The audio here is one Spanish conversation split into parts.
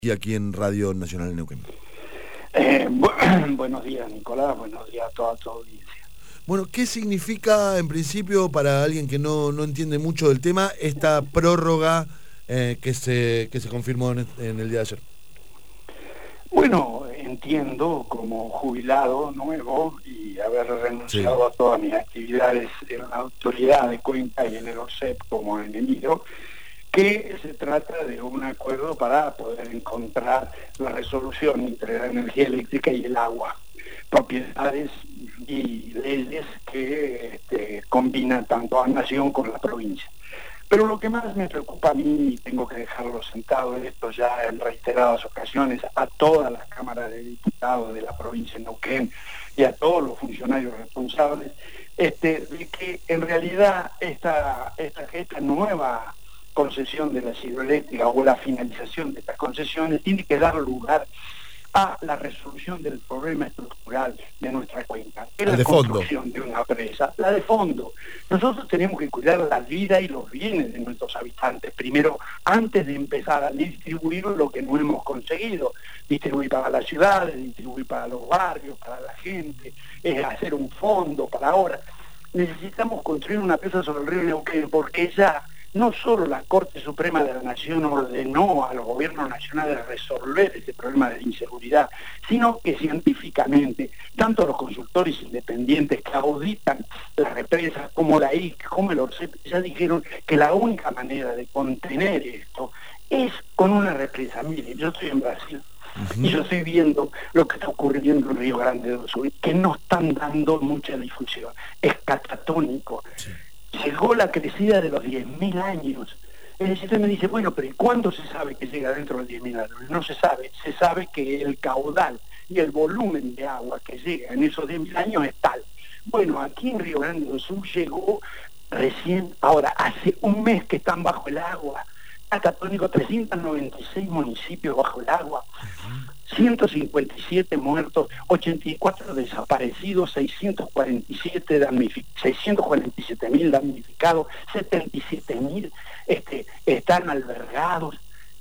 Y aquí en Radio Nacional de Neuquén. Buenos días, Nicolás, buenos días a toda tu audiencia. Bueno, ¿qué significa en principio para alguien que no entiende mucho del tema esta prórroga que se confirmó en el día de ayer? Bueno, entiendo como jubilado nuevo y haber renunciado a todas mis actividades en la autoridad de Cuenca y en el ORCEP como enemigo, que se trata de un acuerdo para poder encontrar la resolución entre la energía eléctrica y el agua, propiedades y leyes que combinan tanto a la nación como a la provincia. Pero lo que más me preocupa a mí, y tengo que dejarlo sentado en esto ya en reiteradas ocasiones, a todas las cámaras de diputados de la provincia de Neuquén y a todos los funcionarios responsables, de que en realidad esta nueva concesión de la hidroeléctrica o la finalización de estas concesiones tiene que dar lugar a la resolución del problema estructural de nuestra cuenca, que es la construcción de una presa, la de fondo. Nosotros tenemos que cuidar la vida y los bienes de nuestros habitantes, primero, antes de empezar a distribuir lo que no hemos conseguido, distribuir para las ciudades, distribuir para los barrios, para la gente, hacer un fondo para ahora. Necesitamos construir una presa sobre el río Neuquén, porque ya no solo la Corte Suprema de la Nación ordenó a los gobiernos nacionales resolver ese problema de inseguridad, sino que científicamente, tanto los consultores independientes que auditan las represas, como la IC, como el ORCEP, ya dijeron que la única manera de contener esto es con una represa. Mire, yo estoy en Brasil, y yo estoy viendo lo que está ocurriendo en Río Grande do Sul, que no están dando mucha difusión. Es catatónico. Sí. Llegó la crecida de los 10.000 años. El sistema me dice, bueno, pero ¿y cuándo se sabe que llega dentro de los 10.000 años? No se sabe. Se sabe que el caudal y el volumen de agua que llega en esos 10.000 años es tal. Bueno, aquí en Río Grande do Sul llegó recién, ahora, hace un mes que están bajo el agua. Catatónico, 396 municipios bajo el agua, 157 muertos, 84 desaparecidos, 647.000 damnificados, 77.000 están albergados,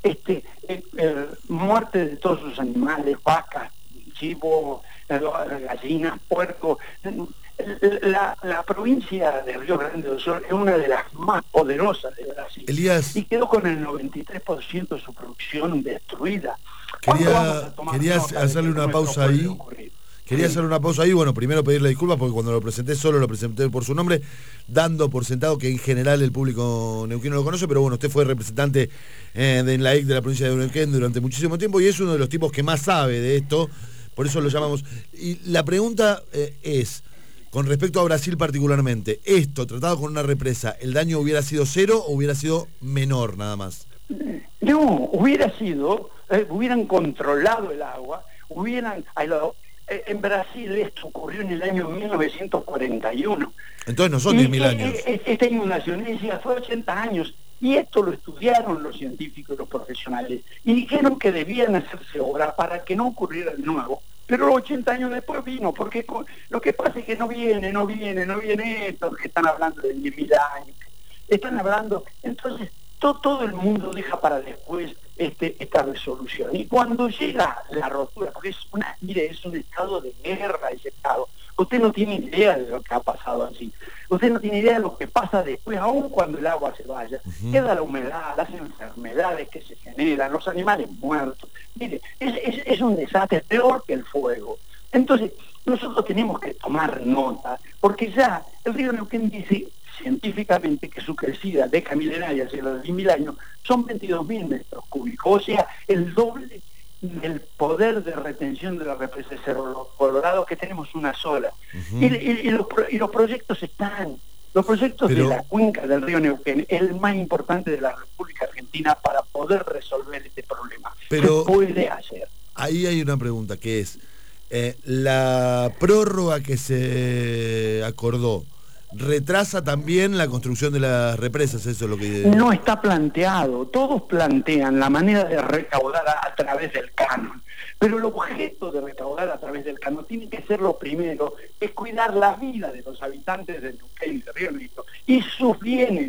muerte de todos sus animales, vacas, chivos, gallinas, puercos. La provincia de Río Grande do Sul es una de las más poderosas de Brasil. Elías, y quedó con el 93% de su producción destruida. Quería hacerle una pausa ahí. Quería hacer una pausa ahí, bueno, primero pedirle disculpas porque cuando lo presenté solo lo presenté por su nombre, dando por sentado que en general el público neuquino lo conoce, pero bueno, usted fue representante de la IC de la provincia de Neuquén durante muchísimo tiempo y es uno de los tipos que más sabe de esto, por eso lo llamamos. Y la pregunta es, con respecto a Brasil particularmente, esto, tratado con una represa, ¿el daño hubiera sido cero o hubiera sido menor nada más? No, hubieran controlado el agua, en Brasil esto ocurrió en el año 1941. Entonces no son 10.000 años. Esta inundación fue 80 años. Y esto lo estudiaron los científicos y los profesionales. Y dijeron que debían hacerse obras para que no ocurriera de nuevo. Pero los 80 años después vino, porque lo que pasa es que no viene esto, que están hablando de 10.000 años. Están hablando, entonces todo el mundo deja para después esta resolución. Y cuando llega la rotura, porque es un estado de guerra ese estado, usted no tiene idea de lo que ha pasado allí. Usted no tiene idea de lo que pasa después, aún cuando el agua se vaya. Queda la humedad, las enfermedades que se generan, los animales muertos. Mire, es un desastre peor que el fuego. Entonces, nosotros tenemos que tomar nota, porque ya el río Neuquén dice científicamente que su crecida decamilenaria hacia los 10.000 años son 22.000 metros cúbicos, o sea, el doble del poder de retención de la represa de Cerro Colorado, que tenemos una sola. Y los proyectos están. Los proyectos de la cuenca del río Neuquén es el más importante de la República Argentina para poder resolver este problema. Pero se puede hacer. Ahí hay una pregunta que es, la prórroga que se acordó, ¿retrasa también la construcción de las represas? Eso es lo que... No está planteado. Todos plantean la manera de recaudar a través del canon. Pero el objeto de recaudar a través del canon tiene que ser lo primero, es cuidar la vida de los habitantes de Neuquén y de Río Negro y sus bienes.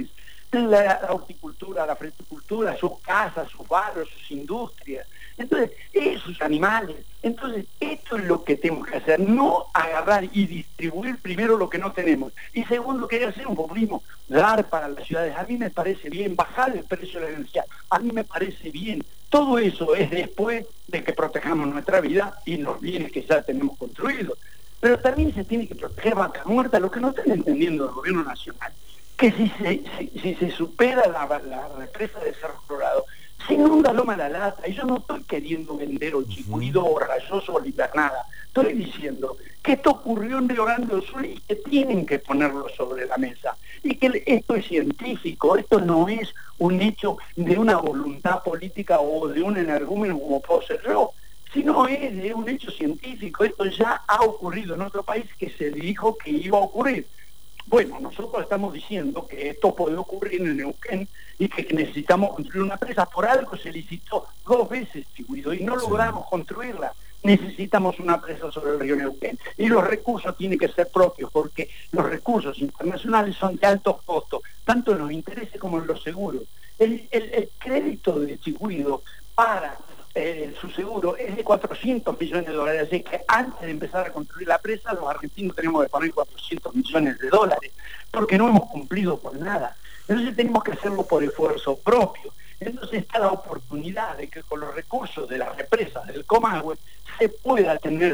la horticultura, la fruticultura, sus casas, sus barrios, sus industrias. Entonces, sus animales. Entonces, esto es lo que tenemos que hacer, no agarrar y distribuir primero lo que no tenemos. Y segundo, querer hacer un populismo, dar para las ciudades. A mí me parece bien, bajar el precio de la energía, a mí me parece bien. Todo eso es después de que protejamos nuestra vida y los bienes que ya tenemos construidos. Pero también se tiene que proteger Vaca Muerta, lo que no están entendiendo el gobierno nacional, que si se supera la represa de Cerro Colorado, se inunda Loma La Lata. Y yo no estoy queriendo vender o Chicuido o Rayoso o Libernada. Estoy diciendo que esto ocurrió en Río Grande do Sul y que tienen que ponerlo sobre la mesa. Y que esto es científico, esto no es un hecho de una voluntad política o de un energúmeno como puedo ser yo, sino es de un hecho científico. Esto ya ha ocurrido en otro país que se dijo que iba a ocurrir. Bueno, nosotros estamos diciendo que esto puede ocurrir en Neuquén y que necesitamos construir una presa. Por algo se licitó 2 veces, Chihuido, y no logramos construirla. Necesitamos una presa sobre el río Neuquén. Y los recursos tienen que ser propios, porque los recursos internacionales son de altos costos, tanto en los intereses como en los seguros. El crédito de Chihuido para su seguro es de $400 millones, así que antes de empezar a construir la presa, los argentinos tenemos que poner $400 millones, porque no hemos cumplido con nada. Entonces tenemos que hacerlo por esfuerzo propio. Entonces está la oportunidad de que con los recursos de las represas del Comahue se pueda tener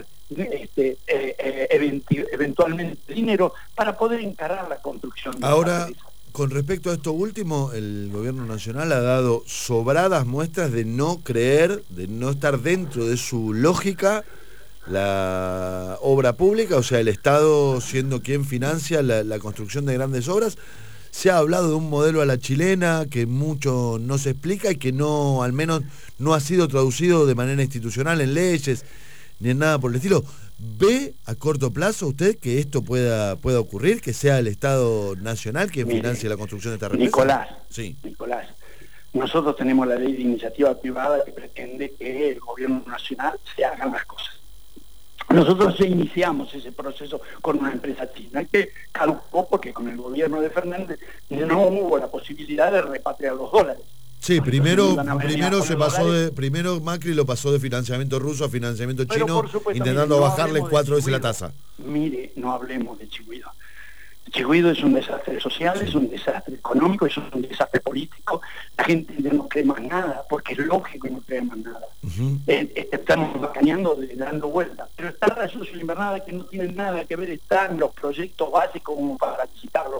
eventualmente dinero para poder encarar la construcción de ahora, la presa. Con respecto a esto último, el gobierno nacional ha dado sobradas muestras de no creer, de no estar dentro de su lógica la obra pública, o sea, el Estado siendo quien financia la construcción de grandes obras. Se ha hablado de un modelo a la chilena que mucho no se explica y que no, al menos no ha sido traducido de manera institucional en leyes ni en nada por el estilo. ¿Ve a corto plazo usted que esto pueda ocurrir, que sea el Estado Nacional quien financie la construcción de esta represa? Nicolás, nosotros tenemos la ley de iniciativa privada que pretende que el gobierno nacional se hagan las cosas. Nosotros ya iniciamos ese proceso con una empresa china que caducó porque con el gobierno de Fernández no hubo la posibilidad de repatriar los dólares. Sí, primero Macri lo pasó de financiamiento ruso a financiamiento chino, intentando bajarle 4 veces la tasa. Mire, no hablemos de Chihuido. Chihuido es un desastre social, es un desastre económico, es un desastre político. La gente no cree más nada, porque es lógico que no cree más nada. Estamos bacaneando, dando vueltas. Pero está Rayoso y Libernada, que no tienen nada que ver, están los proyectos básicos como para licitarlos.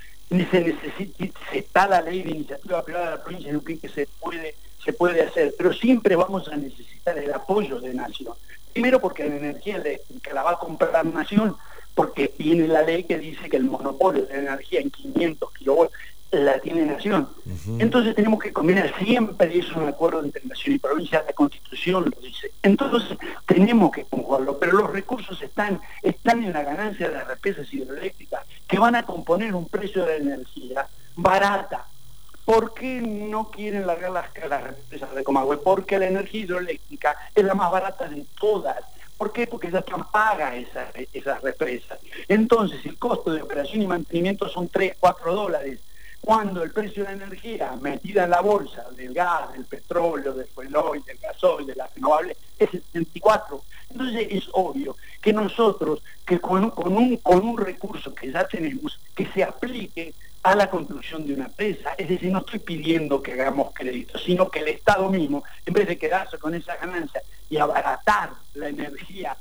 Está la ley de iniciativa privada de la provincia de Neuquén que se puede hacer, pero siempre vamos a necesitar el apoyo de Nación. Primero porque la energía eléctrica la va a comprar Nación, porque tiene la ley que dice que el monopolio de la energía en 500 kilovolts la tiene Nación. Entonces tenemos que combinar, siempre es un acuerdo entre Nación y provincia, la Constitución lo dice. Entonces tenemos que conjugarlo, pero los recursos están en la ganancia de las represas hidroeléctricas que van a componer un precio de la energía barata. ¿Por qué no quieren largar las represas de Comahue? Porque la energía hidroeléctrica es la más barata de todas. ¿Por qué? Porque ya están pagas esas represas. Entonces el costo de operación y mantenimiento son $3, $4, cuando el precio de la energía metida en la bolsa del gas, del petróleo, del fueloil, del gasoil, de las renovables, es 74. Entonces es obvio que nosotros, que con un recurso que ya tenemos, que se aplique a la construcción de una presa, es decir, no estoy pidiendo que hagamos crédito, sino que el Estado mismo, en vez de quedarse con esa ganancia y abaratar la energía,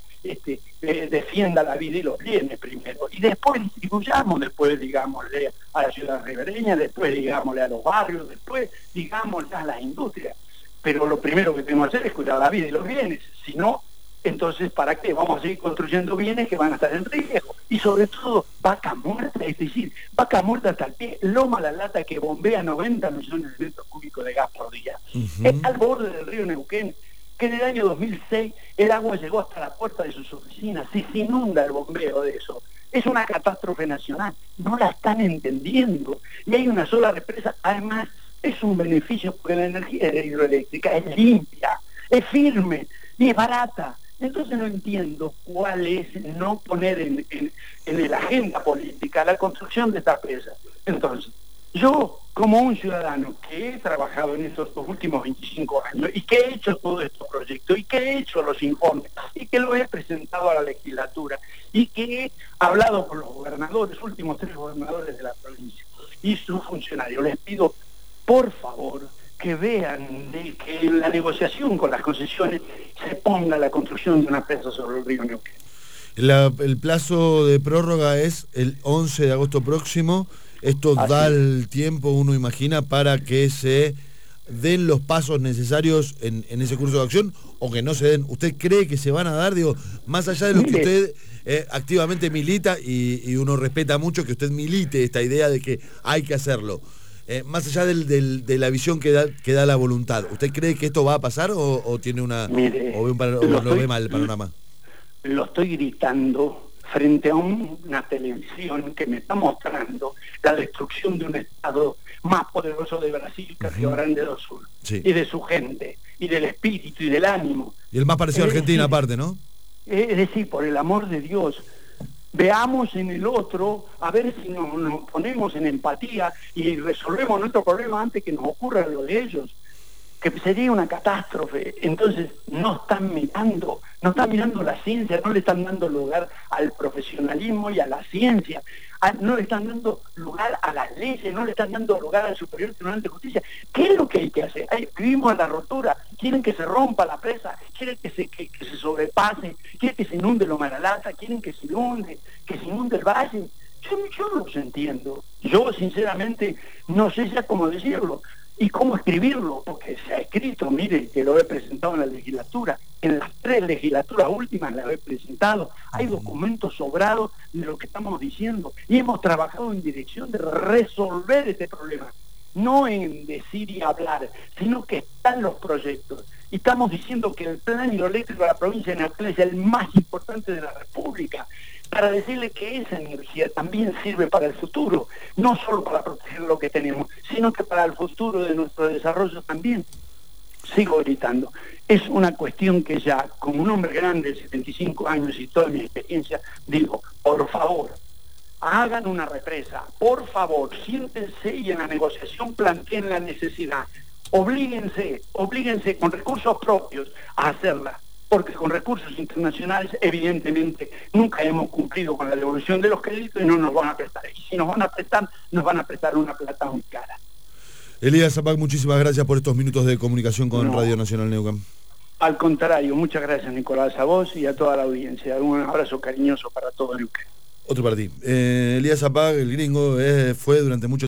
defienda la vida y los bienes primero, y después distribuyamos, después digámosle a la ciudad ribereña, después digámosle a los barrios, después digámosle a las industrias. Pero lo primero que tenemos que hacer es cuidar la vida y los bienes, si no, entonces ¿para qué? Vamos a seguir construyendo bienes que van a estar en riesgo, y sobre todo Vaca Muerta, es decir, Vaca Muerta hasta el pie, Loma La Lata, que bombea 90 millones de metros cúbicos de gas por día, es al borde del río Neuquén, que en el año 2006 el agua llegó hasta la puerta de sus oficinas, se inunda el bombeo de eso. Es una catástrofe nacional, no la están entendiendo, y hay una sola represa. Además es un beneficio porque la energía hidroeléctrica es limpia, es firme y es barata. Entonces no entiendo cuál es no poner en la agenda política la construcción de esta presa. Entonces, Yo, como un ciudadano que he trabajado en estos últimos 25 años y que he hecho todos estos proyectos y que he hecho los informes y que lo he presentado a la legislatura y que he hablado con los gobernadores, últimos 3 gobernadores de la provincia y sus funcionarios, les pido, por favor, que vean de que en la negociación con las concesiones se ponga la construcción de una presa sobre el río Neuquén. El plazo de prórroga es el 11 de agosto próximo. Esto Así da el tiempo, uno imagina, para que se den los pasos necesarios en ese curso de acción, o que no se den. ¿Usted cree que se van a dar? Digo, más allá de lo que usted activamente milita, y uno respeta mucho que usted milite esta idea de que hay que hacerlo. Más allá de la visión que da la voluntad, ¿usted cree que esto va a pasar o tiene una... Mire, o lo ve mal el panorama? Lo estoy gritando frente a una televisión que me está mostrando la destrucción de un Estado más poderoso de Brasil, que Río Grande do Sul, sí, y de su gente, y del espíritu, y del ánimo. Y el más parecido a Argentina aparte, ¿no? Es decir, por el amor de Dios, veamos en el otro, a ver si nos ponemos en empatía y resolvemos nuestro problema antes que nos ocurra lo de ellos, que sería una catástrofe. Entonces no están mirando la ciencia, no le están dando lugar al profesionalismo y a la ciencia, no le están dando lugar a las leyes, no le están dando lugar al Superior Tribunal de Justicia. ¿Qué es lo que hay que hacer? Vivimos a la rotura, quieren que se rompa la presa, quieren que se sobrepase, quieren que se inunde lo Maralata, quieren que se inunde el valle. Yo no los entiendo. Yo sinceramente no sé ya cómo decirlo y cómo escribirlo, porque se ha escrito, mire, que lo he presentado en la legislatura, en las 3 legislaturas últimas las he presentado, hay documentos sobrados de lo que estamos diciendo, y hemos trabajado en dirección de resolver este problema, no en decir y hablar, sino que están los proyectos, y estamos diciendo que el plan hidroeléctrico de la provincia de Neuquén es el más importante de la República, para decirle que esa energía también sirve para el futuro, no solo para proteger lo que tenemos, sino que para el futuro de nuestro desarrollo también. Sigo gritando. Es una cuestión que ya, como un hombre grande de 75 años y toda mi experiencia, digo, por favor, hagan una represa, por favor, siéntense y en la negociación planteen la necesidad, oblíguense con recursos propios a hacerla, porque con recursos internacionales evidentemente nunca hemos cumplido con la devolución de los créditos y no nos van a prestar. Y si nos van a prestar una plata muy cara. Elías Zapac, muchísimas gracias por estos minutos de comunicación con Radio Nacional Neuquén. Al contrario, muchas gracias, Nicolás, a vos y a toda la audiencia. Un abrazo cariñoso para todo Neuquén. Otro para ti. Elías Zapac, el gringo, fue durante mucho